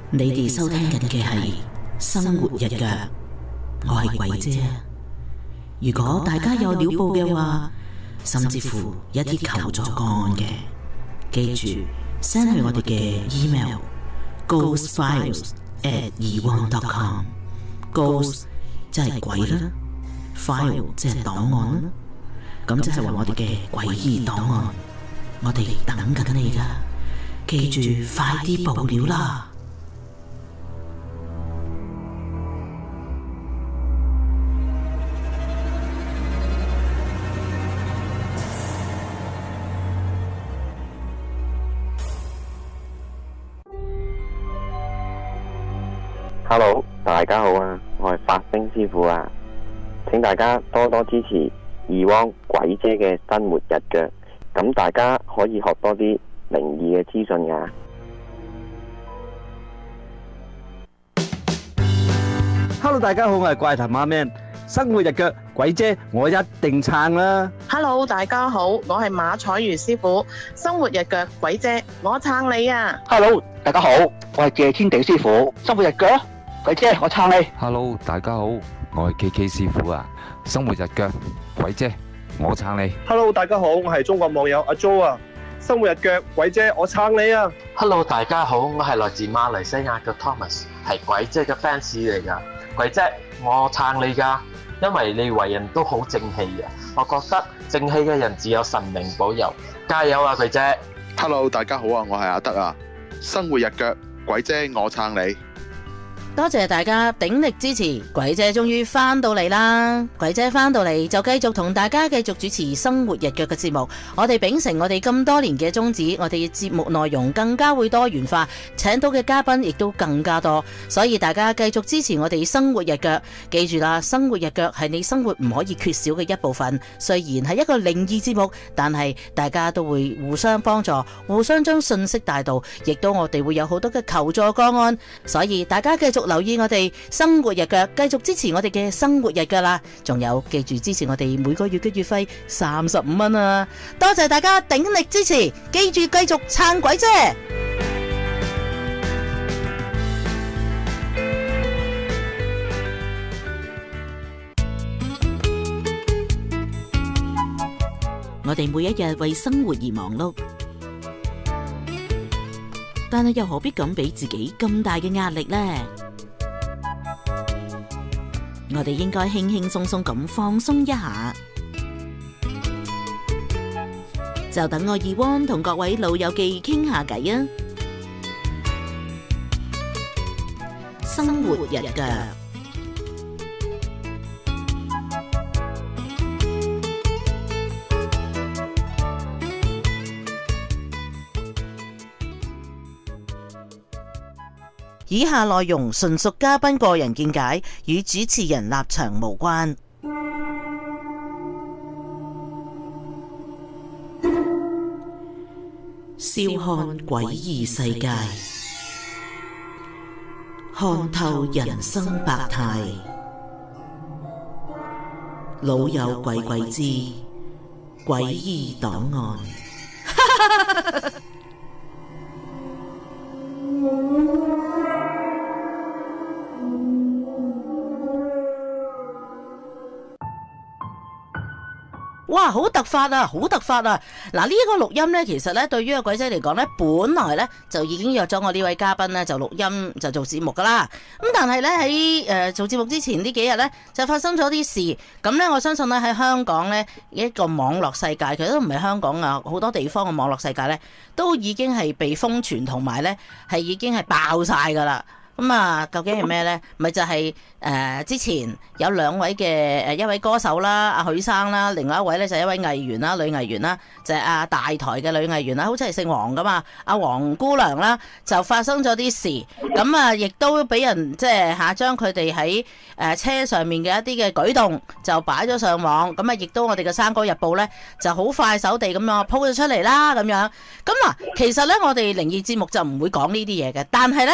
你哋收聽緊嘅係生活日腳，我係鬼姐。如果大家有料報嘅話，甚至乎一啲求助個案嘅，記住 send 去我哋嘅 email ghostfiles@eone.com。 Ghost 即係鬼啦， file 即係檔案啦，咁即係話我哋嘅詭異檔案，我哋等緊你㗎，記住快啲報料啦！ Hello， 大家好啊，我係發聲師傅啊，請大家多多支持EONE鬼姐嘅生活日腳，咁大家可以學多啲靈異嘅資訊噶。 Hello， 大家好，我係怪談阿 Man， 生活日腳鬼姐我一定撐啦。 Hello， 大家好，我係馬彩如師傅，生活日腳鬼姐我撐你啊。 Hello， 大家好，我係謝天地師傅，生活日腳鬼姐我撐你。 Hello， 大家好，我係 KK 師傅啊，生活日腳鬼姐我撐你。 Hello， 大家好，我係中國網友阿 Jo 啊，生活日腳鬼姐我撐你啊。 Hello， 大家好，我係來自馬來西亞嘅 Thomas， 係鬼姐嘅 fans 嚟噶。鬼姐我撐你噶，因為你為人都好正氣嘅，我覺得正氣嘅人只有神明保佑，加油啊鬼姐。 Hello， 大家好啊，我係阿德啊，生活日腳鬼姐我撐你。 多謝大家鼎力支持，鬼姐終於翻到嚟啦！鬼姐翻到嚟就繼續同大家繼續主持生活日腳嘅節目。我哋秉承我哋咁多年嘅宗旨，我哋嘅節目內容更加會多元化，請到嘅嘉賓亦都更加多，所以大家繼續支持我哋生活日腳。記住啦，生活日腳係你生活唔可以缺少嘅一部分。雖然係一個靈異節目，但係大家都會互相幫助，互相將信息帶到，亦都我哋會有好多嘅求助個案，所以大家繼續留意我哋生活日腳，繼續支持我哋嘅生活日腳啦！仲有記住支持我哋每個月嘅月費35蚊啊！多謝大家鼎力支持，記住繼續撐鬼姐。我哋每一日為生活而忙碌，但係又何必咁俾自己咁大嘅壓力呢？我哋應該輕輕鬆鬆咁放鬆一下，就等我EONE同各位老友記傾下偈啊！生活日腳。以下內容純屬嘉賓個人見解，與主持人立場無關。笑看詭異世界，看透人生百態。老友鬼鬼之詭異檔案。哇，好突發啊，好突發啊！嗱，呢個錄音呢，其實呢，對於個鬼仔嚟講呢，本來呢，就已經約咗我呢位嘉賓呢，就錄音就做節目噶啦。咁但係呢，喺做節目之前呢幾日呢，就發生咗啲事。咁呢，我相信呢，喺香港呢，一個網絡世界，其實都唔係香港啊，好多地方嘅網絡世界呢，都已經係被瘋傳，同埋呢，係已經係爆晒噶啦。咁啊，究竟係咩呢？咪就係之前有兩位嘅一位歌手啦，阿許生啦，另外一位呢就係一位藝員啦，女藝員啦，就係阿大台嘅女藝員啦，好似係姓黃噶嘛，阿黃姑娘啦，就發生咗啲事，咁啊，亦都俾人即係將佢哋喺車上面嘅一啲嘅舉動就擺咗上網，咁啊，亦都我哋嘅《生果日報》呢就好快手地咁樣 po 咗出嚟啦，咁樣，咁嗱，其實呢，我哋靈異節目就唔會講呢啲嘢嘅，但係呢。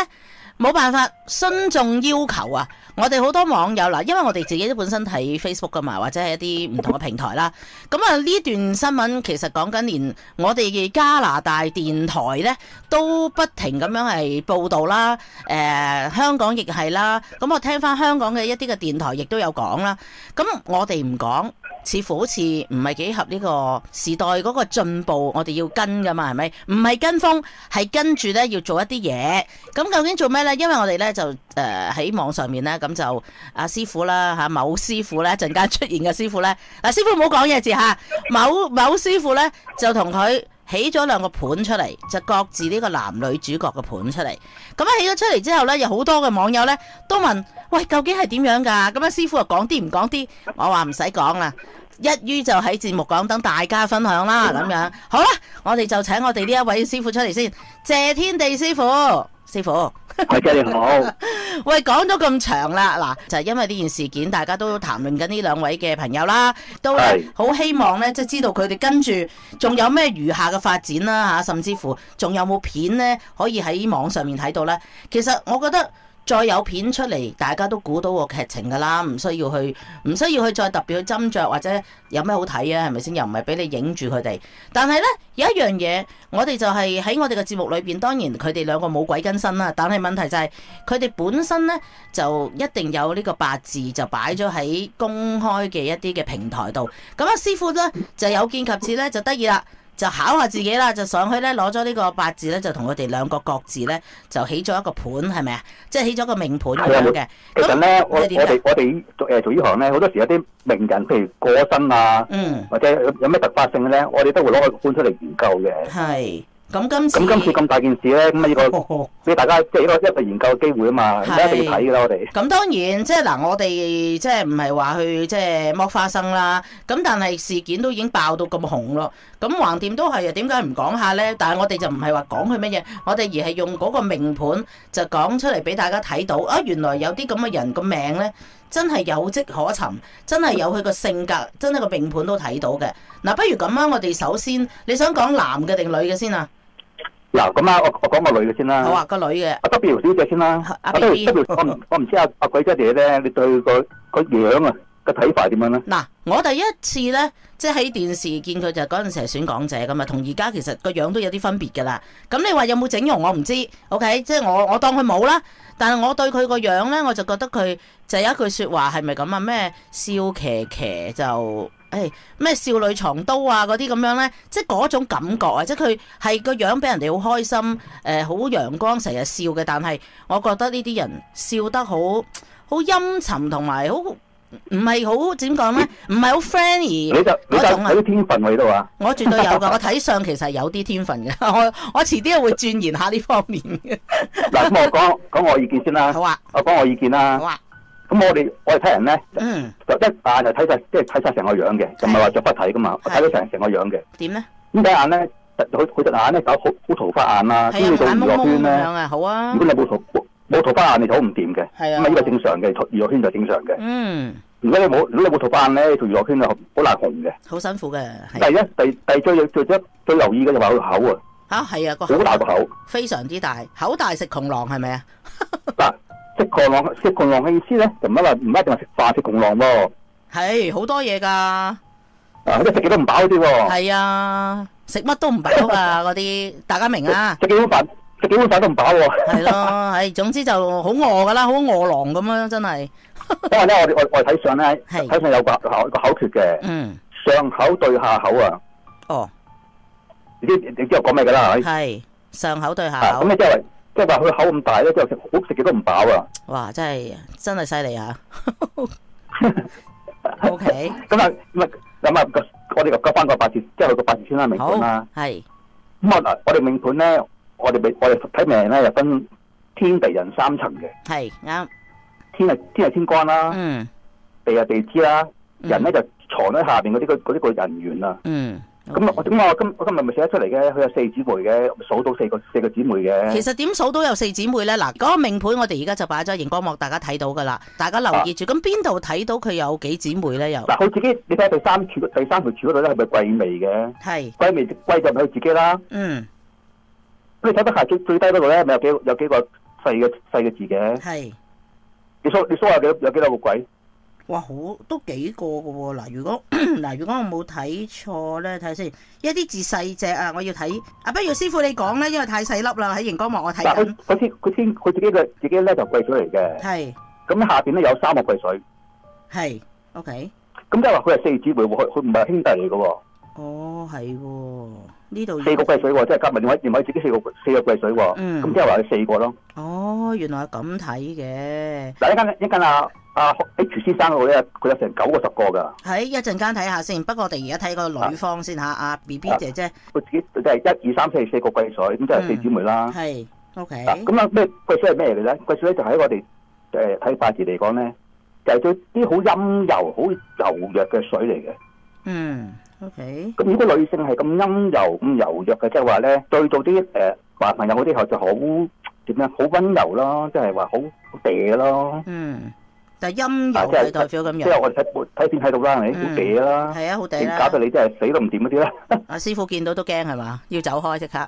冇辦法遵眾要求啊！我哋好多網友嗱，因為我哋自己都本身睇 Facebook 噶嘛，或者係一啲唔同嘅平台啦。咁啊，呢段新聞其實講緊連我哋嘅加拿大電台呢都不停咁樣係報導啦。香港亦係啦。咁我聽翻香港嘅一啲嘅電台亦都有講啦。咁我哋唔講，似乎好似唔係幾合呢個時代嗰個進步，我哋要跟噶嘛，係咪？唔係跟風，係跟住呢要做一啲嘢。咁究竟做咩呢？因為我哋呢就喺網上面呢，咁就阿師傅啦嚇，某師傅呢陣間出現嘅師傅呢，嗱，師傅唔好講嘢字嚇，某師傅呢就同佢起咗兩個盤出嚟，就各自呢個男女主角嘅盤出嚟。咁起咗出嚟之後呢，有好多嘅網友呢都問：喂，究竟係點樣㗎？咁師傅又講啲唔講啲？我話唔使講啦。一於就喺節目講，等大家分享啦，咁樣好啦。我哋就請我哋呢一位師傅出嚟先，謝天地師傅，師傅， 係嘅，你好。 喂，講咗咁長啦，嗱，就係因為呢件事件，大家都談論緊呢兩位嘅朋友啦，都好希望咧，即係知道佢哋跟住仲有咩餘下嘅發展啦嚇，甚至乎仲有冇片咧可以喺網上面睇到咧。其實我覺得，再有片出嚟，大家都估到個劇情㗎啦，唔需要去再特別去斟酌或者有咩好睇啊？係咪先？又唔係俾你影住佢哋。但係呢，有一樣嘢，我哋就係喺我哋嘅節目裏邊，當然佢哋兩個冇鬼跟身啦。但係問題就係佢哋本身呢，就一定有呢個八字就擺咗喺公開嘅一啲嘅平台度。咁啊，師傅呢，就有見及此呢，就得意啦。就考下自己啦，就上去咧攞咗呢個八字咧，就同佢哋兩個各自咧就起咗一個盤，係咪啊？即係起咗個命盤咁樣嘅。 其實咧，我哋做呢行咧，好多時有啲名人，譬如過咗身啊，或者有咩突發性嘅咧，我哋都會攞個盤出嚟研究嘅。係。咁今次咁大件事咧，咁啊呢個俾大家即係一個研究嘅機會啊嘛，一定要睇㗎啦，我哋。咁當然即係嗱，我哋即係唔係話去即係剝花生啦。咁但係事件都已經爆到咁紅咯。咁橫掂都係啊，點解唔講下咧？但係我哋就唔係話講佢乜嘢，我哋而係用嗰個命盤就講出嚟俾大家睇到啊！原來有啲咁嘅人個命咧，真係有跡可尋，真係有佢個性格，真係個命盤都睇到嘅。嗱，不如咁啊，我哋首先你想講男嘅定女嘅先啊？嗱，咁啊，我講個女嘅先啦。好啊，個女嘅。阿 W 小姐先啦。阿 W， 我唔知阿鬼姐哋咧，你對佢個樣啊個睇法點樣咧？嗱，我第一次咧，即係喺電視見佢就嗰陣時係選港姐咁啊，同而家其實個樣都有啲分別㗎啦。咁你話有冇整容我唔知 ，OK， 即係我當佢冇啦。但係我對佢個樣咧，我就覺得佢就有一句説話係咪咁啊？咩笑騎騎就〜咩少女藏刀啊嗰啲咁樣呢，即係嗰種感覺啊！即係佢係個樣俾人哋好開心，好陽光，成日笑嘅。但係我覺得呢啲人笑得好陰沉，同埋好唔係好點講呢？唔係好 friendly 嗰種啊！有啲天分喺度啊！我絕對有㗎，我睇相其實有啲天分嘅。我遲啲會鑽研下呢方面嘅。嗱，咁我講我意見先啦。好啊，我講我意見啦。好啊。咁我哋睇人咧，就一眼就睇晒，即係睇晒成個樣嘅，就唔係話着不睇噶嘛。我睇到成個樣嘅。點咧？咁睇眼咧，佢隻眼咧搞好桃花眼啦，跟住做娛樂圈咧。好啊。如果你冇桃花眼，你就好唔掂嘅。係啊。咁啊，呢個正常嘅，娛樂圈就正常嘅。嗯。如果你冇桃花眼咧，做娛樂圈就好難紅嘅。好辛苦嘅。第最留意嘅就話佢口啊。嚇係啊，個口好大個口。非常之大，口大食窮狼係咪啊？嗱。食窮狼嘅意思咧，就唔一定係食飯食窮狼喎。係好多嘢㗎。啊，即係食幾多唔飽啲喎。係啊，食乜都唔飽㗎嗰啲，大家明啊？食幾碗飯都唔飽喎。係咯，係總之就好餓㗎啦，好餓狼咁樣真係。因為咧，我哋睇相咧，睇相有個口訣嘅。嗯。上口對下口啊。哦。你知我講咩㗎啦？係上口對下口。咁你即係話佢口咁大咧，之後食極都唔飽啊！哇，真係犀利啊！O K， 咁啊，我哋講翻個八字，即係佢個八字先啦，命盤啦。係。咁我哋命盤咧，我哋睇命咧，又分天地人三層嘅。係啱。天係天干啦。嗯。地係地支啦。人咧就藏喺下邊嗰啲個人緣啊。嗯。咁我今日咪寫得出嚟嘅，佢有四姊妹嘅，數到四個姊妹嘅。其實點數都有四姊妹咧？嗱，嗰個命盤我哋而家就擺咗熒光幕，大家睇到噶啦，大家留意住。咁邊度睇到佢有幾姊妹咧？又嗱，佢自己你睇下第三條柱嗰度咧，係咪貴微嘅？係貴微貴就唔係佢自己啦。嗯。咁你睇得下最低嗰度咧，咪有幾個細嘅字嘅。 係。 你數下有幾多個鬼？ 哇，好都幾個㗎喎！嗱，如果我冇睇錯咧，睇下先，一啲字細隻啊，我要睇。不如師傅你講啦，因為太細粒啦，喺熒光幕我睇緊。 佢自己咧就貴水嚟嘅。 係。 咁下邊咧有3個貴水。 係。OK。 咁即係話佢係4姊妹喎，佢唔係兄弟嚟嘅喎。 哦，係喎，呢度 4個貴水喎，即係加埋另外自己4個貴水喎。咁即係話佢4個咯。 哦，原來係咁睇嘅。 嗱，一間H 先生嗰度咧，佢有成9個10個㗎。 係，一陣間睇下先。不過我哋而家睇個女方先嚇，BB 姐姐。 佢自己就係1、2、3、4個貴水，咁即係4姊妹啦。 係，OK。 咁咩貴水係咩嚟嘅咧？貴水咧就喺我哋睇八字嚟講咧，就係啲好陰柔、好柔弱嘅水嚟嘅。 OK。 咁如果女性係咁陰柔、咁柔弱嘅，即係話咧，對到啲男朋友嗰啲後就好點樣？好溫柔咯，即係話好嗲咯。 但係陰柔係代表咁樣。 即係我哋睇片睇到啦，係咪？好嗲啦。 係啊，好嗲啦。 搞到你真係死都唔掂嗰啲啦。 阿師傅見到都驚係嘛？要走開即刻。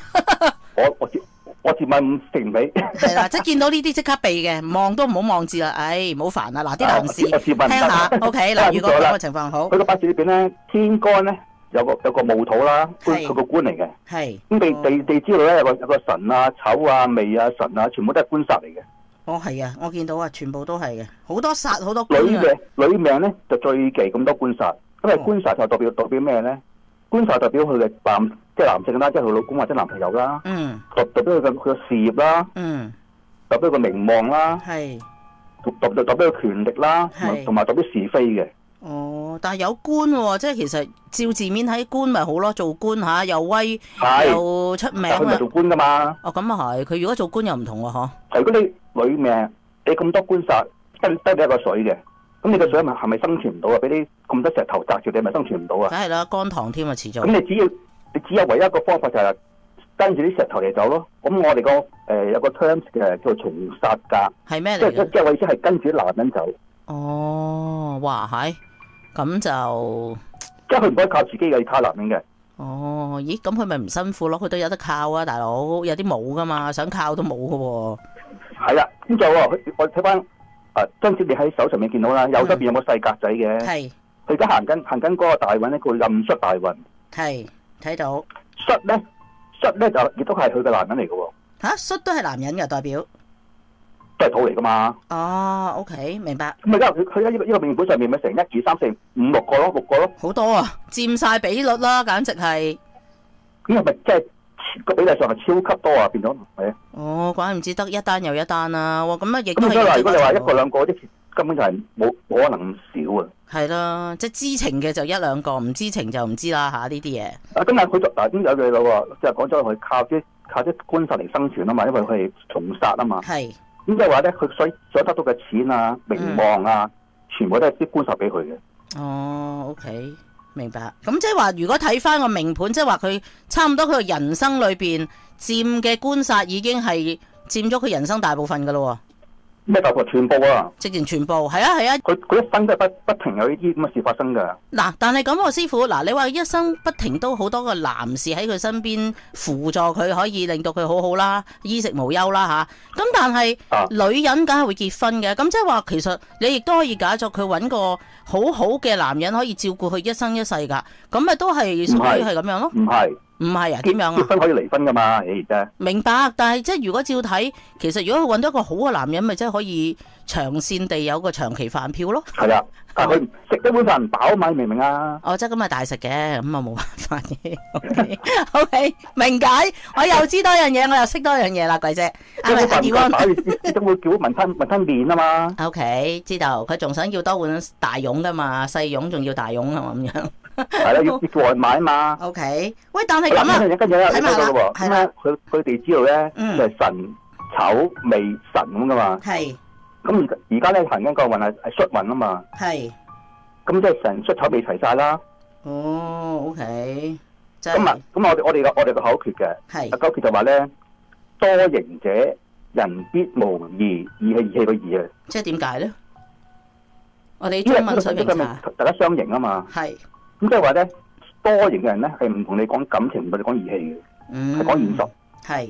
我自問食唔起。 係啦，即係見到呢啲即刻避嘅，望都唔好望字啦。唉，唔好煩啊！嗱，啲男士聽下 ，OK 嗱，如果咁嘅情況好。 佢個八字裏邊咧，天干咧有個木土啦，佢個官嚟嘅。 係。 咁地支度咧有個辰啊、丑啊、未啊、辰啊，全部都係官煞嚟嘅。 哦，係啊，我見到啊，全部都係嘅，好多煞，好多官啊。 女命咧就最忌咁多官煞，因為官煞就代表咩咧？官煞代表佢嘅男性啦，即係佢老公或者男朋友啦。代表佢嘅事業啦。代表佢名望啦。 係。 代表佢權力啦，同埋代表是非嘅。 哦，但係有官喎，即係其實照字面睇官咪好咯，做官嚇又威又出名啊。 佢唔係做官噶嘛。 哦，咁啊係，佢如果做官又唔同喎，嗬。 如果你女命，你咁多官煞，得你一個水嘅，咁你個水係咪生存唔到啊？俾啲咁多石頭砸住你，咪生存唔到啊？ 梗係啦，乾塘添啊，遲早。 咁你只有唯一一個方法就係跟住啲石頭嚟走咯。咁我哋有個 terms 嘅叫做從煞格。 係咩嚟嘅？ 即係我意思係跟住啲男人走。 哦，哇係，咁就即係佢唔可以靠自己嘅，要靠男人嘅。 哦，咦，咁佢咪唔辛苦咯？佢都有得靠啊，大佬，有啲冇噶嘛，想靠都冇噶喎。 係啦，咁就我睇翻張紙，你喺手上面見到啦，右側邊有個細格仔嘅。係。佢而家行緊嗰個大運咧，叫壬戌大運。 係，睇到。 戌咧就亦都係佢嘅男人嚟嘅喎。 戌都係男人嘅代表。 都係土嚟噶嘛？ 哦 ，OK， 明白。 咁啊，佢呢個命盤上面咪成1、2、3、4、5、6個咯，6個咯。 好多啊，佔晒比率啦，簡直係。 咁係咪即係個比例上係超級多啊？變咗係啊。 哦，怪唔之得一單又一單啦。哇，咁啊，亦都係。 咁如果你話1個2個啲，根本就係冇可能咁少啊。 係啦，即係知情嘅就1、2個，唔知情就唔知啦嚇呢啲嘢。 咁啊，佢就咁有句咯喎，即係講咗佢靠啲官煞嚟生存啊嘛，因為佢係從煞啊嘛。係。咁即係話咧，佢所得到嘅錢啊、名望啊，全部都係啲官煞俾佢嘅。 哦 ，OK， 明白。咁即係話，如果睇翻個命盤，即係話佢差唔多佢個人生裏邊佔嘅官煞已經係佔咗佢人生大部分噶咯。 咩大部分？全部啊！ 直情全部，係啊係啊。 佢一生都係不停有呢啲咁嘅事發生噶。嗱， 但係咁喎，師傅，嗱，你話一生不停都好多個男士喺佢身邊輔助佢，可以令到佢好好啦，衣食無憂啦吓。咁但係女人梗係會結婚嘅，咁即係話其實你亦都可以假作佢揾個好好嘅男人可以照顧佢一生一世噶，咁咪都係屬於係咁樣咯。 唔係。 唔係啊？點樣啊？ 結婚可以離婚噶嘛？而家明白，但係即係如果照睇，其實如果佢揾到一個好嘅男人，咪即係可以長線地有個長期飯票咯。 係啊，但係佢食一碗飯唔飽嘛，明唔明啊？ 哦，即係咁咪大食嘅，咁啊冇辦法嘅。OK， 明解。我又知多樣嘢，我又識多樣嘢啦，貴姐。阿怡安， 你都會叫雲吞麵啊嘛。 OK， 知道。佢仲想要多碗大蓉噶嘛，細蓉仲要大蓉係嘛咁樣。 係啦，要叫外賣啊嘛。 O K， 喂，但係咁啊， 跟住睇埋啦， 係啦， 佢哋知道咧，就係辰丑未辰咁噶嘛。係。咁而家咧行緊個運係戌運啊嘛。係。咁即係辰戌丑未齊晒啦。 哦 ，O K。 咁啊，咁我哋個口訣嘅，係口訣就話咧，多刑者人必無義，義係義氣個義啊。 即係點解咧？我哋中文水平差， 大家相刑啊嘛。係。咁即係話咧，多型嘅人咧係唔同你講感情，唔同你講義氣嘅，係講現實。 係，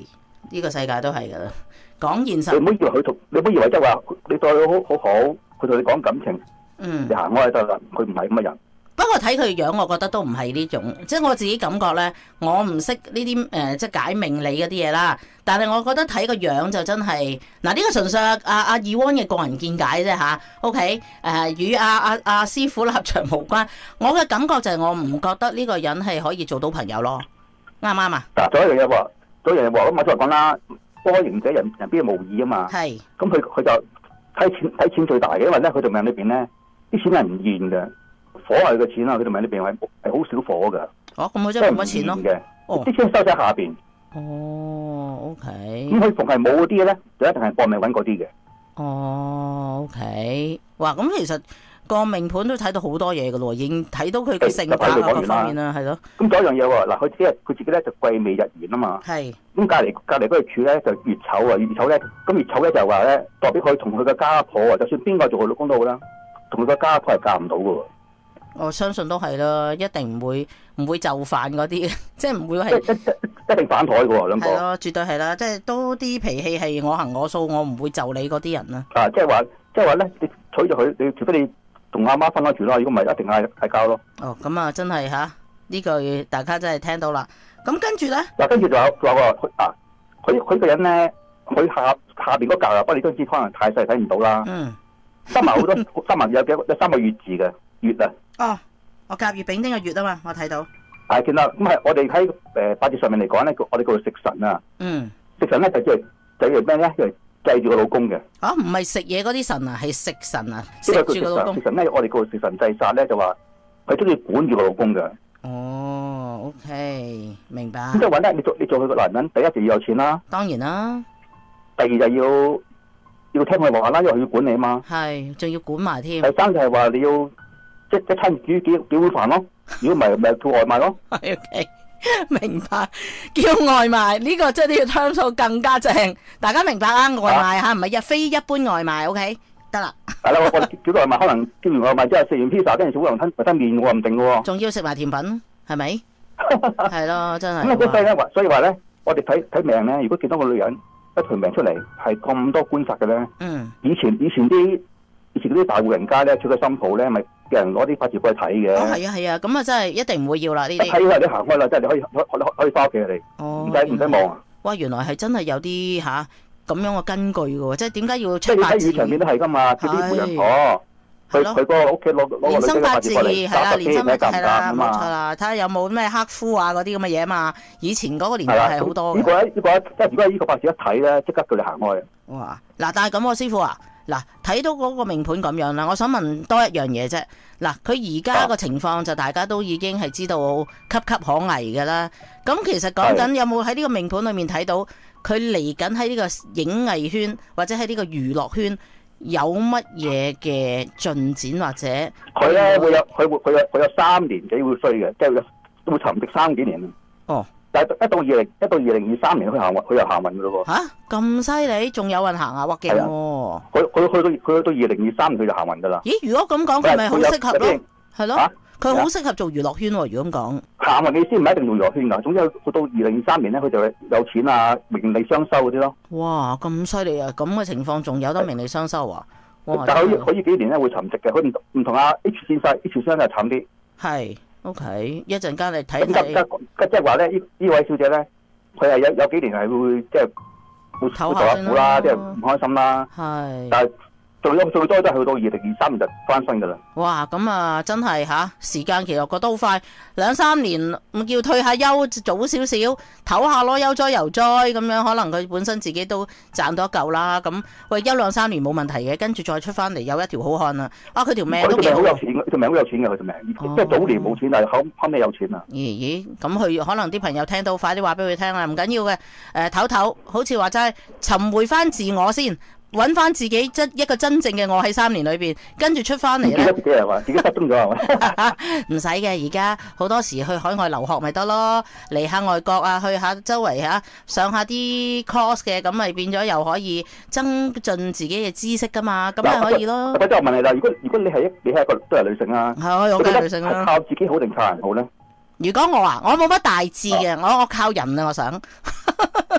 呢個世界都係噶啦。講現實， 你唔好以為即係話你對佢好，佢同你講感情，你行開就得啦。佢唔係咁嘅人。 不過睇佢樣，我覺得都唔係呢種，即係我自己感覺咧，我唔識呢啲即係解命理嗰啲嘢啦。但係我覺得睇個樣就真係嗱，呢個純粹阿Ewan嘅個人見解啫吓。OK， 與阿師傅立場無關。我嘅感覺就係我唔覺得呢個人係可以做到朋友咯。啱唔啱啊？ 嗱，仲有一樣嘢喎，咁我再講啦。多贏者人邊無義啊嘛。係。咁佢就睇錢最大嘅，因為咧佢條命裏邊咧啲錢係唔現嘅。火係佢嘅錢啦，佢條命裏邊係好少火噶。哦，咁佢真係冇乜錢咯。啲錢收喺下邊。哦 ，OK。咁佢逢係冇嗰啲咧，就一定係搏命揾嗰啲嘅。哦 ，OK。哇，咁其實個命盤都睇到好多嘢噶咯，已經睇到佢嘅性格啊各方面啦，係咯。咁仲有一樣嘢喎，嗱，佢自己咧就貴未日元啊嘛。係。咁隔離嗰個柱咧就月丑啊，月丑咧，咁月丑咧就話咧代表佢同佢嘅家婆啊，就算邊個做佢老公都好啦，同佢嘅家婆係嫁唔到噶喎。我相信都係啦，一定唔會就範嗰啲，即係唔會係一定反台嘅喎，兩個係咯，絕對係啦，即係多啲脾氣係我行我素，我唔會就你嗰啲人啦。啊，即係話咧，你娶咗佢，你除非你同阿媽分開住咯，如果唔係一定係交咯。哦，咁啊，真係吓呢句大家真係聽到啦。咁跟住咧，嗱，跟住仲有佢個人咧，佢下邊嗰格啊，不過你都知可能太細睇唔到啦。嗯，收埋好多，收埋有3個月字嘅月啊。哦，我甲乙丙丁嘅月啊嘛，我睇到。係見到，咁係我哋喺八字上面嚟講咧，我哋叫做食神啊。嗯。食神咧就係咩咧？就係制住個老公嘅。啊，唔係食嘢嗰啲神啊，係食神啊，食住個老公。食神咧，我哋叫食神制殺咧，就話佢中意管住個老公嘅。哦 ，OK， 明白。咁即係話咧，你做佢個男人，第一就要有錢啦。當然啦。第二就要聽佢話啦，因為佢要管你啊嘛。係，仲要管埋添。第三就係話你要。即一餐煮幾碗飯咯，如果唔係咪叫外賣咯。OK， 明白。叫外賣呢個即係呢個湯數更加正，大家明白啊？外賣嚇唔係非一般外賣 ，OK 得啦。係啦，我叫外賣，可能叫完外賣之後食完 pizza，跟住小雲吞麵喎，唔定嘅喎。仲要食埋甜品，係咪？係咯，真係。咁所以話咧，我哋睇命咧，如果見到個女人一條命出嚟係咁多官煞嘅咧，以前啲大戶人家咧，娶個新抱咧，咪叫人攞啲八字過去睇嘅。哦，係啊，咁啊真係一定唔會要啦呢啲。睇啦，你行開啦，即係你可以翻屋企嚟。哦，唔使望啊。哇，原來係真係有啲咁樣嘅根據嘅喎，即係點解要出八字？即係喺現場面都係噶嘛，叫啲媒人婆，佢個屋企攞年生八字過嚟，係啦，年生係啦，冇錯啦，睇下有冇咩克夫啊嗰啲咁嘅嘢嘛。以前嗰個年代係好多嘅。呢個即係如果呢個八字一睇咧，即刻叫你行開。哇！嗱，但係咁，師傅啊。嗱，睇到嗰個命盤咁樣啦，我想問多一樣嘢啫。嗱，佢而家個情況就大家都已經係知道岌岌可危㗎啦。咁其實講緊有冇喺呢個命盤裏面睇到佢嚟緊喺呢個影藝圈或者喺呢個娛樂圈有乜嘢嘅進展或者？佢咧會有3年幾會衰嘅，即係會沉寂3幾年。哦。但係一到2023年佢又行運噶咯喎。吓，咁犀利，仲有運行啊？哇，勁喎！佢去到2023年佢就行運噶啦。咦？如果咁講，佢咪好適合咯？係咯，佢好適合做娛樂圈喎。如果咁講，行運嘅意思唔係一定做娛樂圈噶，總之去到2023年咧，佢就有錢啊，名利雙收嗰啲咯。哇，咁犀利啊！咁嘅情況仲有得名利雙收啊？哇！但係佢呢幾年咧會沉寂嘅，佢唔同阿 H 先生就慘啲。係。OK， 一陣間你睇睇。即係話咧，呢位小姐咧，佢係有幾年係會即係會唞下苦啦，即係唔開心啦。係。但係最多都係去到2023年就翻身噶啦。哇，咁啊真係時間其實我覺得好快，2-3年唔叫退下休早少少，唞下咯，悠哉悠哉咁樣，可能佢本身自己都賺到一嚿啦。咁喂，1-2-3年冇問題嘅，跟住再出翻嚟有一條好漢啊！啊，佢條命都幾好。佢條命好有錢嘅，條命好有錢嘅，佢條命。即係早年冇錢，但係後尾有錢啊！咦，咁佢可能啲朋友聽到，快啲話俾佢聽啦，唔緊要嘅。唞，好似話齋尋回翻自我先。揾翻自己一個真正嘅我喺3年裏邊，跟住出翻嚟咧。自己係嘛？自己失蹤咗係嘛？唔使嘅，而家好多時去海外留學咪得咯，嚟下外國啊，去下周圍上下啲 course 嘅，咁咪變咗又可以增進自己嘅知識噶嘛，咁咪可以咯。咁即係我問你啦，如果你係一個都係女性啦，係我梗係女性啦，靠自己好定靠人好咧？如果我冇乜大志嘅，我靠人啊，我想。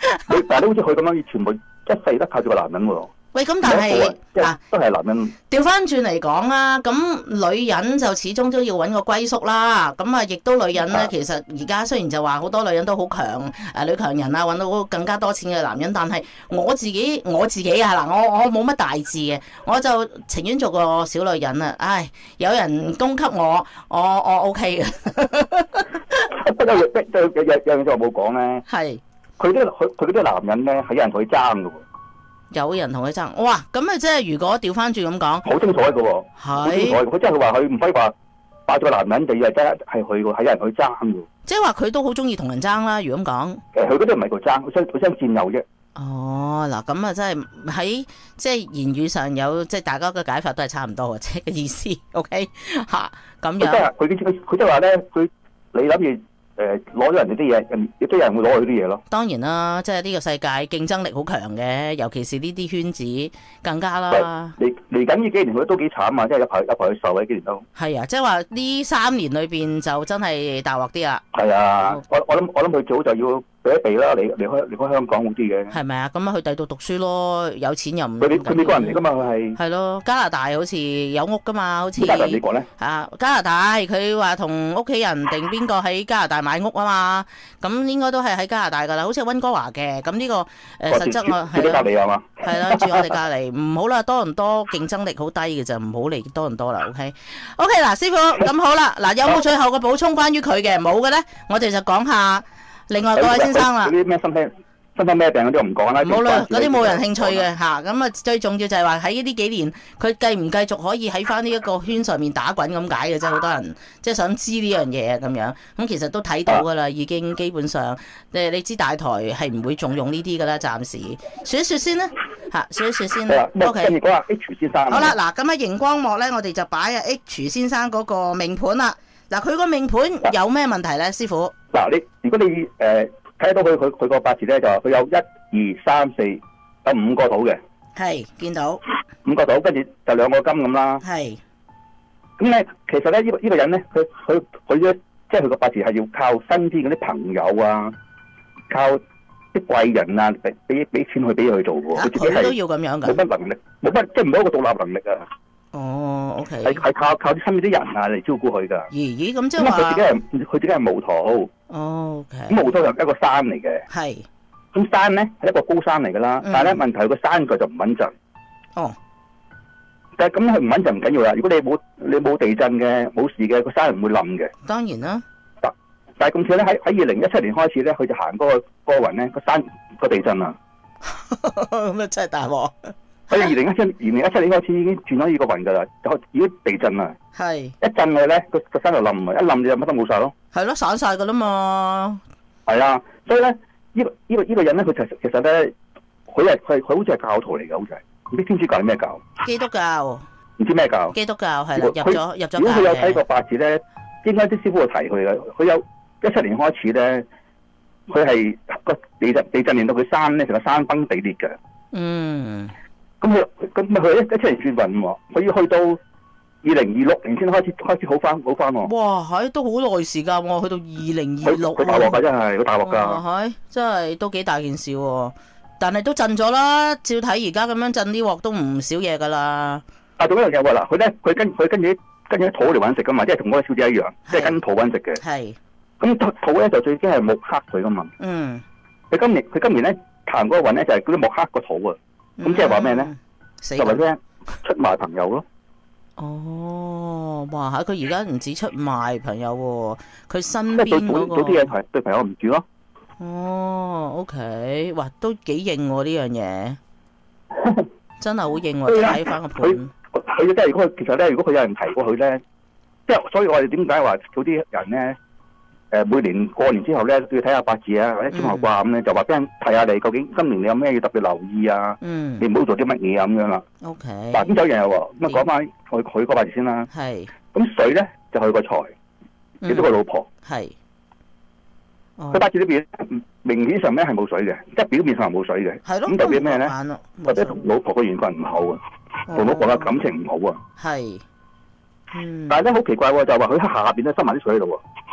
但係你好似佢咁樣，全部一世都靠住個男人喎。 喂，咁但係嗱， 都係男人。 調翻轉嚟講啦，咁女人就始終都要揾個歸宿啦。咁啊，亦都女人咧，其實而家雖然就話好多女人都好強，女強人啊，揾到更加多錢嘅男人，但係我自己啊嗱，我冇乜大志嘅，我就情願做個小女人啊！唉，有人供給我 OK 嘅。 不過有樣嘢我冇講咧， 係佢嗰啲男人咧係有人同佢爭嘅喎。 有人同佢爭，哇！咁啊，即係如果調翻轉咁講， 好精彩嘅喎，好精彩。佢即係佢話佢唔可以話霸住個男人，就以為真係佢喎，係有人去爭嘅。 即係話佢都好中意同人爭啦。如果咁講， 佢嗰啲唔係佢爭，佢想佔有啫。 哦，嗱，咁啊，真係喺即係言語上有即係大家嘅解法都係差唔多嘅，即係嘅意思。OK 嚇，咁樣。 佢即係話咧，佢你諗住。攞咗人哋啲嘢，亦都有人會攞佢啲嘢咯。 當然啦，即係呢個世界競爭力好強嘅，尤其是呢啲圈子更加啦。嚟緊呢幾年佢都幾慘啊，即係一排去受嘅幾年都。 係啊，即係話呢3年裏邊就真係大鑊啲啦。 係啊，我諗佢早就要避一避啦，離開香港好啲嘅。 係咪啊？咁啊去第度讀書咯，有錢又唔。 佢美國人嚟噶嘛，佢係。係咯，加拿大好似有屋噶嘛，好似。 加拿大美國咧？ 啊，加拿大佢話同屋企人定邊個喺加拿大買屋啊嘛，咁應該都係喺加拿大噶啦，好似溫哥華嘅。咁呢個實質我係隔離係嘛？ 係啦，住我哋隔離，唔好啦，多倫多競爭力好低嘅就唔好嚟多倫多啦。OK，嗱，師傅咁好啦，嗱有冇最後嘅補充關於佢嘅？冇嘅咧，我哋就講下另外嗰位先生啦。 嗰啲咩身體咩病嗰啲我唔講啦。 冇啦，嗰啲冇人興趣嘅嚇。咁啊，最重要就係話喺呢幾年，佢繼唔繼續可以喺翻呢一個圈上面打滾咁解嘅啫。好多人即係想知呢樣嘢咁樣。咁其實都睇到㗎啦，已經基本上你知大台係唔會重用呢啲㗎啦，暫時。説一説先啦嚇，説一説先啦。OK。 跟住講下 H 先生。 好啦，嗱咁啊，熒光幕咧，我哋就擺啊 H 先生嗰個命盤啦。嗱，佢個命盤有咩問題咧，師傅？ 嗱，如果你睇到佢個八字咧，就佢有1、2、3、4有5個土嘅， 係見到 5個土，跟住就2個金咁啦。 係咁咧，其實咧呢個人咧，佢咧即係佢個八字係要靠身邊嗰啲朋友啊，靠啲貴人啊，俾錢去俾佢做嘅。佢自己係都要咁樣㗎， 冇乜能力，冇乜即係唔係一個獨立能力啊。 哦 ，OK， 係靠啲身邊啲人啊嚟照顧佢㗎。 咦，咁即係話佢自己係無土。 哦，OK。 咁無土又一個山嚟嘅。 係。 咁山咧係一個高山嚟㗎啦，但係咧問題佢個山腳就唔穩陣。 哦。 但係咁佢唔穩陣唔緊要啦，如果你冇地震嘅冇事嘅，個山唔會冧嘅。 當然啦。 但係咁似咧喺2017年開始咧，佢就行嗰個雲咧個山個地震啊。 咁啊真係大鑊。 喺2017年開始已經轉咗呢個雲㗎啦，就已經地震啦。 係。一震佢咧個山就冧啊，一冧就乜都冇晒咯。 係咯，散晒㗎啦嘛。 係啊，所以咧呢個人咧，佢其實咧，佢好似係教徒嚟嘅，好似係唔知天主教係咩教？ 基督教。 唔知咩教？ 基督教係啦，入咗。 如果佢有睇過八字咧，應該啲師傅會提佢嘅。佢有17年開始咧，佢係個地震令到佢山咧成個山崩地裂嘅。嗯。咁佢17年轉運喎，佢要去到2026年先開始好翻喎。 哇，係都好耐時間喎，去到2026。 佢大鑊㗎真係，佢大鑊㗎。 係真係都幾大件事喎，但係都震咗啦。照睇而家咁樣震啲鑊都唔少嘢㗎啦。 仲有一樣嘢喎嗱，佢跟住啲土嚟揾食㗎嘛，即係同嗰個小姐一樣，即係跟土揾食嘅。係。咁土咧就最驚係木克佢㗎嘛。嗯。佢今年咧行嗰個運咧就係嗰啲木克個土啊。咁即係話咩咧？就話咩？出賣朋友咯。 哦，哇！嚇，佢而家唔止出賣朋友喎，佢身邊嗰個。 啲嘢對朋友唔住咯。 哦 ，OK， 哇，都幾硬喎呢樣嘢，真係好硬喎！睇翻個盤。 佢即係如果其實咧，如果佢有人提過佢咧，即係所以我哋點解話嗰啲人咧？每年過年之後咧，都要睇下八字啊，或者中學卦咁咧，就話俾人睇下你究竟今年你有咩要特別留意啊？你唔好做啲乜嘢咁樣啦。OK。嗱，咁有樣嘢喎，咁啊講翻佢個八字先啦。係。咁水咧就佢個財，亦都個老婆。係。佢八字裏邊明顯上咧係冇水嘅，即係表面上係冇水嘅。係咯。咁代表咩咧？或者同老婆嘅緣分唔好啊，同老婆嘅感情唔好啊。係。但係咧好奇怪喎，就話佢喺下邊咧收埋啲水喺度喎。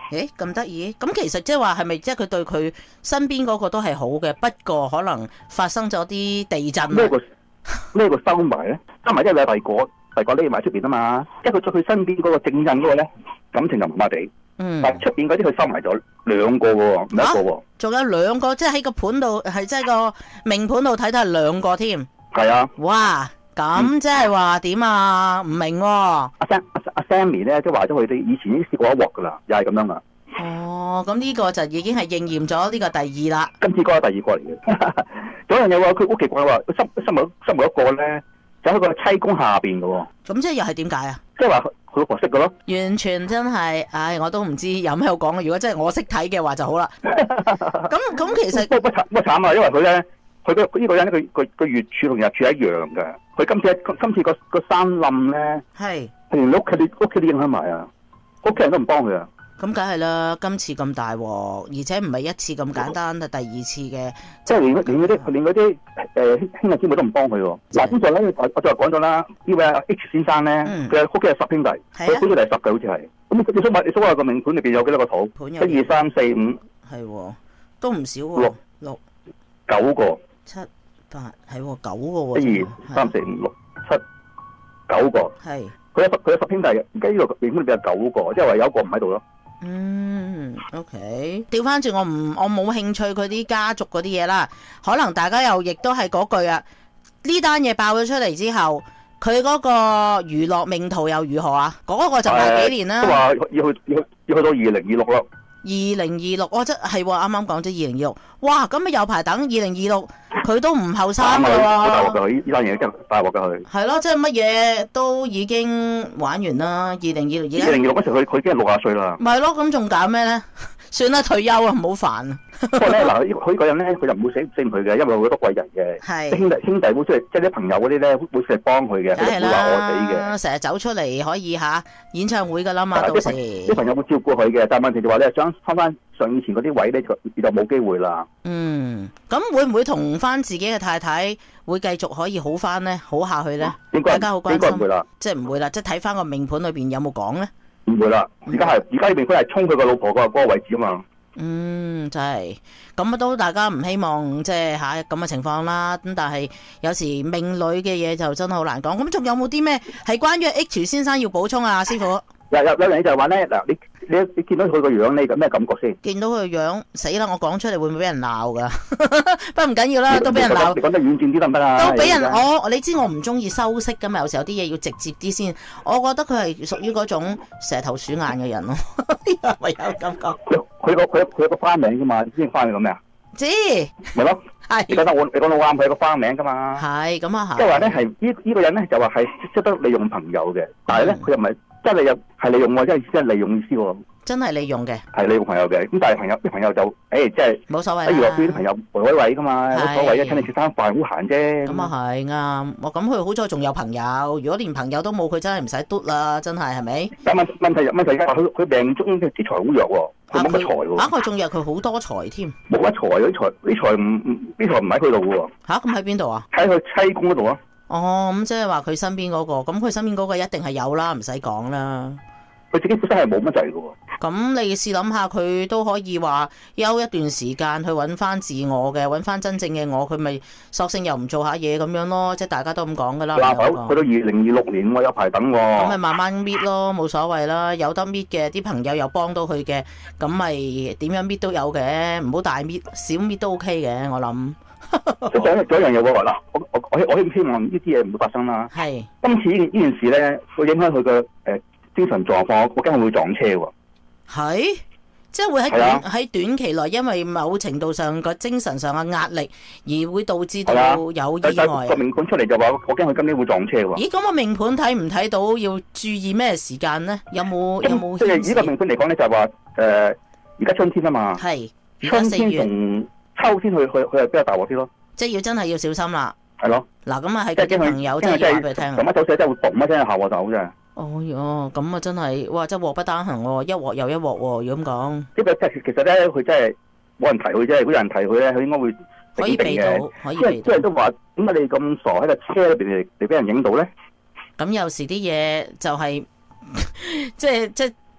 誒，咁得意，咁其實即係話係咪即係佢對佢身邊嗰個都係好嘅，不過可能發生咗啲地震。 咩個收埋咧？收埋即係第二個匿埋出邊啊嘛，即係佢佢身邊嗰個正印嗰個咧感情就麻麻地。但係出邊嗰啲佢收埋咗2個喎，唔係一個喎。仲有2個，即係喺個盤度，係即係個命盤度睇到係2個添。係啊。哇！咁即係話點啊？唔明喎。阿 Sammy 咧，即係話咗佢哋以前已經試過一鑊噶啦，又係咁樣啊。哦，咁呢個就已經係應驗咗呢個第2啦。今次嗰個第2個嚟嘅。仲有樣嘢話，佢好奇怪話，佢收埋一個咧，就喺個妻宮下邊嘅喎。咁即係又係點解啊？即係話佢老婆識嘅咯。完全真係，唉，我都唔知有咩好講。如果真係我識睇嘅話就好啦。咁其實不慘啊，因為佢咧。佢呢個人咧，佢月柱同日柱係一樣嘅。佢今次個山冧咧，係連屋企都影響埋啊！屋企人都唔幫佢啊！咁梗係啦，今次咁大鑊，而且唔係一次咁簡單，係第2次嘅，即係連嗰啲兄弟姊妹都唔幫佢喎。嗱，通常咧，我就講咗啦，呢位 H 先生咧，佢屋企係10兄弟，佢本身係10嘅，好似係。咁你數下個命盤裏邊有幾多個土？1、2、3、4、5，係都唔少喎。6、9個。7、8係9個喎。1、2、3、4、5、6、7、9個。係。佢有10兄弟嘅，而家呢個命盤裏邊有9個，即係話有一個唔喺度咯。OK。調翻轉我冇興趣佢啲家族嗰啲嘢啦，可能大家又亦都係嗰句啊。呢單嘢爆咗出嚟之後，佢嗰個娛樂命途又如何啊？嗰個就係幾年啦。都話要去到2026咯。2026，哇！真係喎，啱啱講咗2026，哇！咁咪有排等2026，佢都唔後生噶喎。好大鑊噶，呢單嘢真係大鑊噶佢。係咯，即係乜嘢都已經玩完啦。2026嗰時佢已經係60歲啦。咪係咯，咁仲搞咩咧？算啦，退休啊，唔好煩。不過咧，嗱，佢呢個人咧，佢就唔會死佢嘅，因為佢好多貴人嘅。係。兄弟會出嚟，即係啲朋友嗰啲咧，會出嚟幫佢嘅，佢唔會話我死嘅。成日走出嚟可以演唱會噶啦嘛，到時。啲朋友會照顧佢嘅，但係問題就話咧，想翻上以前嗰啲位咧，就冇機會啦。咁會唔會同翻自己嘅太太會繼續可以好翻咧？好下去咧？大家好關心。應該唔會啦。即係唔會啦，即係睇翻個命盤裏邊有冇講咧？唔會啦，而家命盤係衝佢個老婆嗰個位置啊嘛。真係咁都大家唔希望即係咁嘅情況啦。咁但係有時命裏嘅嘢就真係好難講。咁仲有冇啲咩係關於 H 先生要補充啊，師傅？有樣嘢就係話咧，嗱，你見到佢個樣，你咁咩感覺先？見到佢個樣，死啦！我講出嚟會唔會俾人鬧噶？不過唔緊要啦，都俾人鬧。你講得遠見啲得唔得啊？都俾人你知我唔中意修飾噶嘛，有時候有啲嘢要直接啲先。我覺得佢係屬於嗰種蛇頭鼠眼嘅人咯，唯有咁講。佢有個花名噶嘛？知唔知花名叫咩啊？知咪咯？係你講得啱，佢有個花名噶嘛？係咁啊，即係話咧，係呢個人咧就話係識得利用朋友嘅，但係咧佢又唔係。真係又係利用喎，即係利用意思喎。真係利用嘅，係利用朋友嘅。咁但係啲朋友就即係冇所謂。例如話啲朋友陪位噶嘛，冇所謂啊，請你食餐飯好閒啫。咁啊係啱。咁佢好彩仲有朋友，如果連朋友都冇，佢真係唔使嘟啦，真係係咪？但問題而家佢命中嘅啲財好弱喎，佢冇乜財喎。佢仲弱，佢好多財添。冇乜財，啲財唔喺佢度喎。咁喺邊度啊？喺佢妻宮嗰度啊。咁即係話佢身邊嗰個，咁佢身邊嗰個一定係有啦，唔使講啦。佢自己本身係冇乜滯嘅喎。咁你試諗下，佢都可以話休一段時間去揾翻自我嘅，揾翻真正嘅我，佢咪索性又唔做下嘢咁樣咯。即係大家都咁講噶啦。嗱，去到2026年我有排等喎。咁咪慢慢搣咯，冇所謂啦。有得搣嘅，啲朋友又幫到佢嘅，咁咪點樣搣都有嘅，唔好大搣，小搣都 OK 嘅，我諗。仲有一樣嘢喎，嗱，我希望呢啲嘢唔會發生啦。係今次呢件事咧，會影響佢嘅精神狀況，我驚佢會撞車喎。係，即係會喺短期內，因為某程度上個精神上嘅壓力，而會導致到有意外。個命盤出嚟就話，我驚佢今年會撞車喎。咦，咁個命盤睇唔睇到要注意咩時間咧？有冇？即係呢個命盤嚟講咧，就係話而家春天啊嘛。係春天同秋天去係比較大鑊啲咯，即係真係要小心啦。係咯，嗱咁啊，係佢啲朋友真係話俾佢聽。咁一走寫真係會嘣一聲下鑊走啫。哦喲，咁啊真係，哇！真係禍不單行喎，一鑊又一鑊喎，如果咁講。即係其實咧，佢真係冇人提佢啫。如果有人提佢咧，佢應該會可以避到，可以避到。即係都話，點解你咁傻喺個車裏邊嚟俾人影到咧？咁有時啲嘢就係即係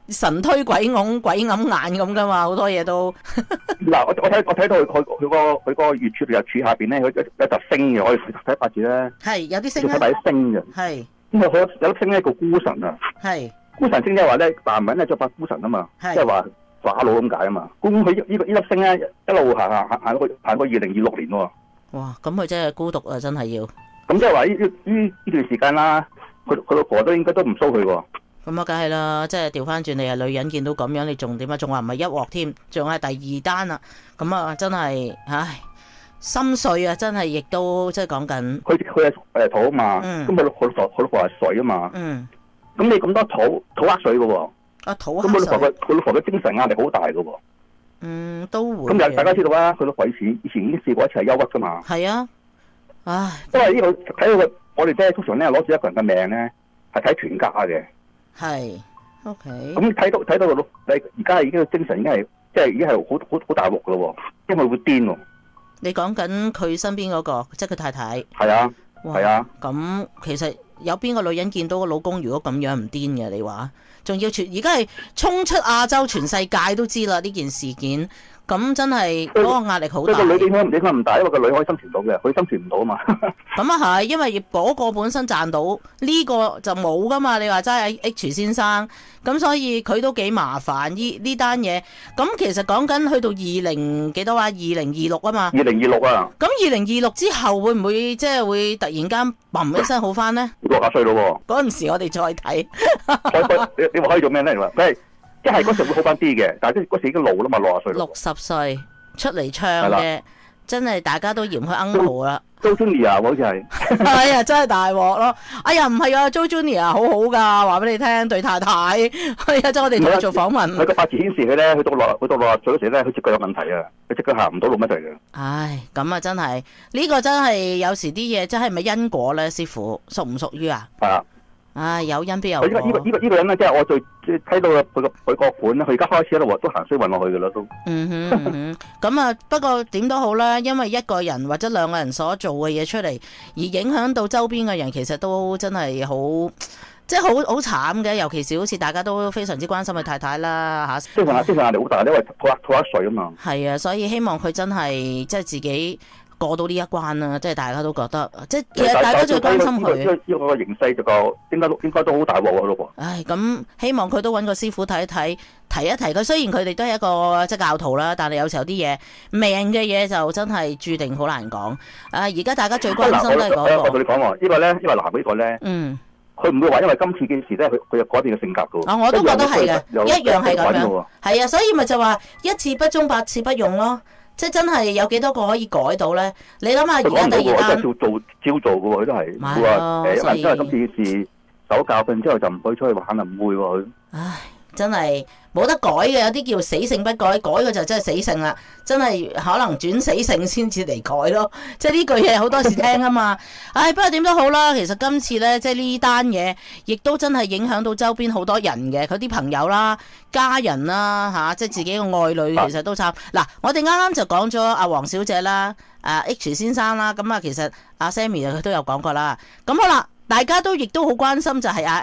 神推鬼拱鬼揞眼咁噶嘛，好多嘢都。 嗱，我睇到佢個月柱日柱下邊咧，有粒星嘅，可以睇八字咧。 係有啲星啊。 睇埋啲星嘅。 係。 咁佢有粒星咧叫孤神啊。 係。孤神星即係話咧，男人咧就發孤神啊嘛，即係話寡佬咁解啊嘛。咁佢呢粒星咧一路行過2026年喎。 哇！咁佢真係孤獨啊，真係要。 咁即係話呢段時間啦，佢老婆都應該都唔騷佢喎。 咁啊，梗係啦，即係調翻轉你係女人見到咁樣，你仲點啊？仲話唔係一鑊添，仲係第二單啦。咁啊，真係唉，心碎啊！真係亦都即係講緊。 佢係土啊嘛，咁佢老婆係水啊嘛。咁你咁多土克水嘅喎。啊，土克水。咁佢老婆嘅精神壓力好大嘅喎。 都會。 咁大家知道啦，佢老婆以前已經試過一次係憂鬱㗎嘛。係啊。唉。因為呢個睇到我哋即係通常咧攞住一個人嘅命咧，係睇全家嘅。係 ，OK。咁睇到你而家已經精神已經係即係已經係好大鑊咯喎，因為會癲喎。你講緊佢身邊嗰個，即係佢太太。係啊，係啊。咁其實有邊個女人見到個老公如果咁樣唔癲嘅？你話，仲要而家係衝出亞洲，全世界都知啦呢件事件。咁真係嗰個壓力好大。個女影響唔大，因為個女可以生存到嘅，佢生存唔到啊嘛。咁啊係，因為嗰個本身賺到呢個就冇噶嘛。你話齋係 H 先生，咁所以佢都幾麻煩呢單嘢。咁其實講緊去到2026啊嘛。2026啊。咁2026之後會唔會即係會突然間嘣一聲好翻呢？60歲咯喎。嗰陣時我哋再睇。你話可以做咩咧？你話即係嗰時會好翻啲嘅，但係嗰時已經老啦嘛，60歲。60歲出嚟唱嘅，真係大家都嫌佢 uncle 啦。Joe Junior 好似係。係啊，真係大鑊咯！哎呀，唔係啊 ，Joe Junior 好好噶，話俾你聽，對太太。係啊，即係我哋同佢做訪問。佢個八字顯示佢咧，去到60歲嗰時咧，佢隻腳有問題啊，佢隻腳行唔到路乜滯嘅。唉，咁啊，真係呢個真係有時啲嘢真係咪因果咧？師傅屬唔屬於啊？係啊。唉，有因必有果。呢個人咧，即係我最睇到佢個盤咧，佢而家開始咧都行衰運落去嘅啦都。咁啊，不過點都好啦，因為一個人或者兩個人所做嘅嘢出嚟，而影響到周邊嘅人，其實都真係好，即係好慘嘅。尤其是好似大家都非常之關心佢太太啦嚇。精神壓力好大，因為吐一水啊嘛。係啊，所以希望佢真係即係自己過到呢一關啦，即係大家都覺得，即係其實大家最關心佢。呢個形勢就應該都好大鑊啊，老婆。唉，咁希望佢都揾個師傅睇一睇，提一提佢。雖然佢哋都係一個即係教徒啦，但係有時候啲嘢命嘅嘢就真係注定好難講。而家大家最關心都係嗰個。我同你講喎，呢個咧，因為男呢個咧，佢唔會話因為今次件事咧，佢有改變嘅性格㗎喎。我都覺得係嘅，一樣係咁樣。係啊，所以咪就話一次不忠，百次不用咯。即係真係有幾多個可以改到咧？你諗下而家第二單照做嘅喎，佢都係。佢話因為今次事受教訓之後就唔可以出去玩啦，唔會喎佢。唉，真係冇得改嘅，有啲叫死性不改，改嘅就真係死性啦。真係可能轉死性先至嚟改咯。即係呢句嘢好多時聽啊嘛。唉，不過點都好啦。其實今次咧，即係呢單嘢，亦都真係影響到周邊好多人嘅，佢啲朋友啦、家人啦嚇，即係自己嘅愛侶，其實都慘。嗱，我哋啱啱就講咗阿黃小姐啦、H 先生啦，咁啊其實阿 Sammy 佢都有講過啦。咁好啦，大家都亦都好關心就係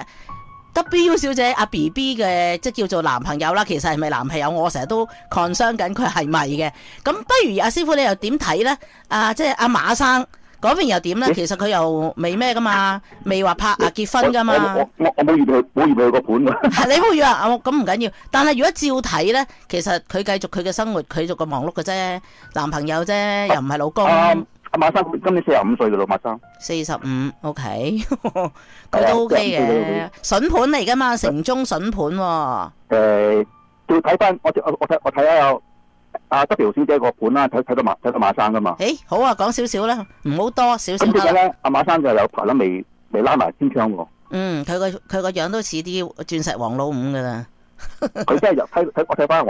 W 小姐阿 BB 嘅即係叫做男朋友啦，其實係咪男朋友？我成日都 concern 緊佢係咪嘅。咁不如阿師傅你又點睇咧？即係阿馬生嗰邊又點咧？其實佢又未咩噶嘛，未話拍結婚噶嘛。我冇預佢個盤㗎。你冇預啊？咁唔緊要。但係如果照睇咧，其實佢繼續佢嘅生活，佢做個忙碌嘅啫，男朋友啫，又唔係老公。阿馬生今年45歲㗎咯，馬生。45 OK， 佢都 OK 嘅，筍盤嚟㗎嘛，城中筍盤喎。要睇翻我睇下有阿 W 小姐個盤啦，睇到馬生㗎嘛。好啊，講少少啦，唔好多少少。咁點解咧？阿馬生就有排啦，未拉埋天窗喎。佢個樣都似啲鑽石王老五㗎啦。佢真係我睇翻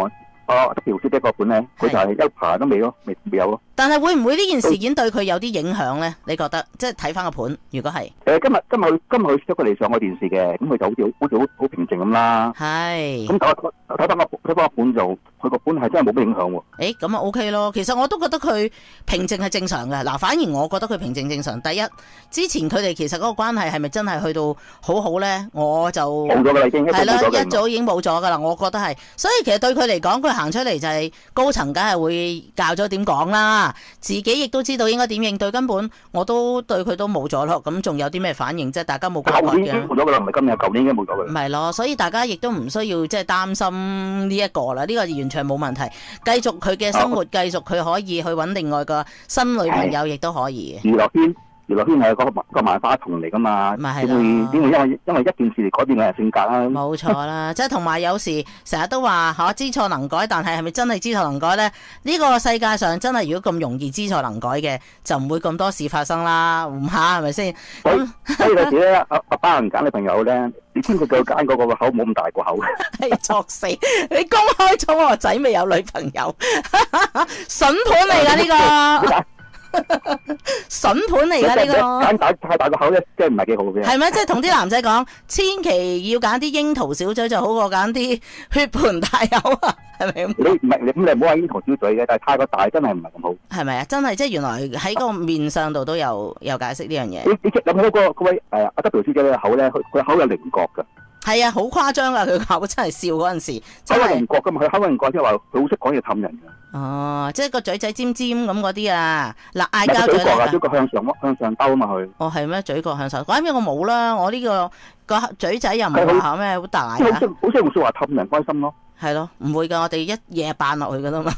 條小姐個盤咧，佢就係一排都未咯，未有咯。 但係會唔會呢件事件對佢有啲影響咧？你覺得即係睇翻個盤，如果係今日佢出過嚟上個電視嘅，咁佢就好似好平靜咁啦。 係。 咁睇翻個盤就佢個盤係真係冇咩影響喎。 誒，咁啊 OK 咯。其實我都覺得佢平靜係正常嘅。嗱，反而我覺得佢平靜正常。第一，之前佢哋其實嗰個關係係咪真係去到好好咧？我就冇咗㗎啦，已經係啦，一早已經冇咗㗎啦。我覺得係，所以其實對佢嚟講，佢行出嚟就係高層，梗係會教咗點講啦。自己亦都知道應該點應對，根本我都對佢都冇咗咯。咁仲有啲咩反應啫？大家冇關係嘅。 舊年已經冇咗㗎啦，唔係今日，舊年已經冇咗㗎啦。 唔係咯，所以大家亦都唔需要即係擔心呢一個啦。呢個完全冇問題，繼續佢嘅生活，繼續佢可以去揾另外個新女朋友，亦都可以嘅。 娛樂圈係個萬花筒嚟噶嘛，點會因為一件事嚟改變個人性格啊？ 冇錯啦，即係同埋有時成日都話知錯能改，但係係咪真係知錯能改呢？呢個世界上真係如果咁容易知錯能改嘅，就唔會咁多事發生啦，唔嚇係咪先？ 所以有時咧，阿爸人揀女朋友咧，你千祈佢揀嗰個口冇咁大個口。 係作死！你公開咗我仔未有女朋友，筍盤嚟㗎呢個。筍盤嚟噶呢個， 揀太大個口咧，即係唔係幾好嘅。 係咪？即係同啲男仔講，千祈要揀啲櫻桃小嘴就好過揀啲血盆大口啊？係咪咁？ 你唔好話櫻桃小嘴嘅，但係太過大真係唔係咁好。係咪啊？真係即係原來喺個面上度都有解釋呢樣嘢。 你諗起嗰位阿 W 小姐嘅口咧，佢口有棱角噶。 係啊，好誇張啊！佢口真係笑嗰陣時， 口有棱角噶嘛？佢口有棱角即係話佢好識講嘢氹人噶。 哦，即係個嘴仔尖尖咁嗰啲啊！嗱，嗌交嘴啊，嘴角向上兜啊嘛佢。 哦，係咩？嘴角向上，講咩我冇啦，我呢個嘴仔又唔係話咩好大啊。 好識用説話氹人開心咯。 係咯，唔會噶，我哋一夜扮落去噶啦嘛。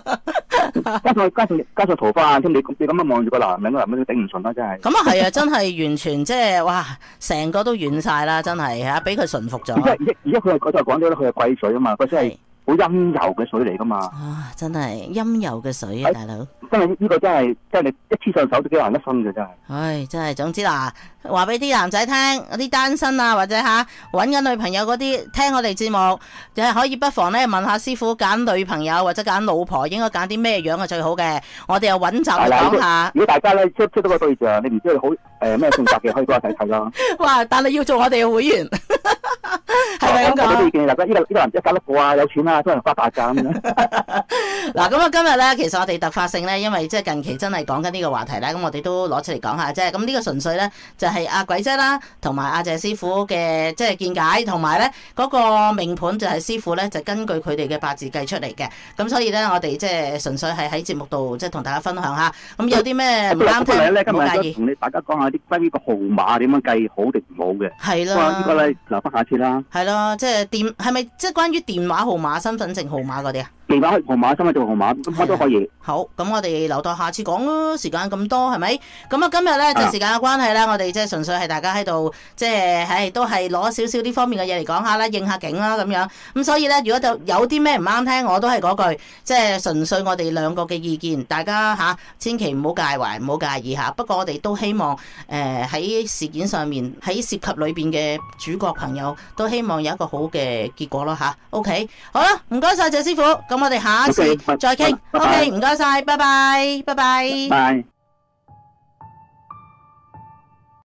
加上桃花添，你咁樣望住個男人，個男人都頂唔順啦，真係。 咁啊係啊，真係完全即係哇，成個都軟晒啦，真係嚇，俾佢馴服咗。 而家佢係嗰度講咗咧，佢係貴水啊嘛，佢真係好陰柔嘅水嚟噶嘛。 啊，真係陰柔嘅水啊，大佬。 真係呢個真係你一黐上手都幾難得分嘅真係。 唉，真係總之嗱，話俾啲男仔聽，嗰啲單身啊或者揾緊女朋友嗰啲，聽我哋節目，就係可以不妨咧問下師傅揀女朋友或者揀老婆應該揀啲咩樣係最好嘅。我哋又穩集講下。 如果大家咧識到個對象，你唔知佢好咩性格嘅，可以幫我睇睇啦。 哇！但係要做我哋嘅會員，係咪咁講？ 我哋建議大家呢個男仔揀得過啊，有錢啊，都係發大賺咁樣。 嗱，咁啊，今日咧，其實我哋突發性咧，因為即係近期真係講緊呢個話題咧，咁我哋都攞出嚟講下啫。咁呢個純粹咧就係阿鬼姐啦，同埋阿謝師傅嘅即係見解，同埋咧嗰個命盤就係師傅咧就根據佢哋嘅八字計出嚟嘅。咁所以咧，我哋即係純粹係喺節目度即係同大家分享下。咁有啲咩唔啱聽，唔好介意。 同你大家講下啲關於個號碼點樣計好定唔好嘅。 係咯。 呢個咧留翻下次啦。 係咯，即係係咪即係關於電話號碼、身份證號碼嗰啲啊？ 電話號碼、身份證號碼，乜都可以。 好，咁我哋留到下次講咯，時間咁多係咪？咁啊，今日咧就時間嘅關係啦，我哋即係純粹係大家喺度，即係都係攞少少呢方面嘅嘢嚟講下啦，應下景啦咁樣。咁所以咧，如果就有啲咩唔啱聽，我都係嗰句，即係純粹我哋兩個嘅意見，大家千祈唔好介懷，唔好介意嚇。不過我哋都希望喺事件上面，喺涉及裏邊嘅主角朋友，都希望有一個好嘅結果咯嚇。OK，好啦，唔該晒謝師傅。咁我哋下一次再傾。OK，唔該晒，拜拜，拜拜。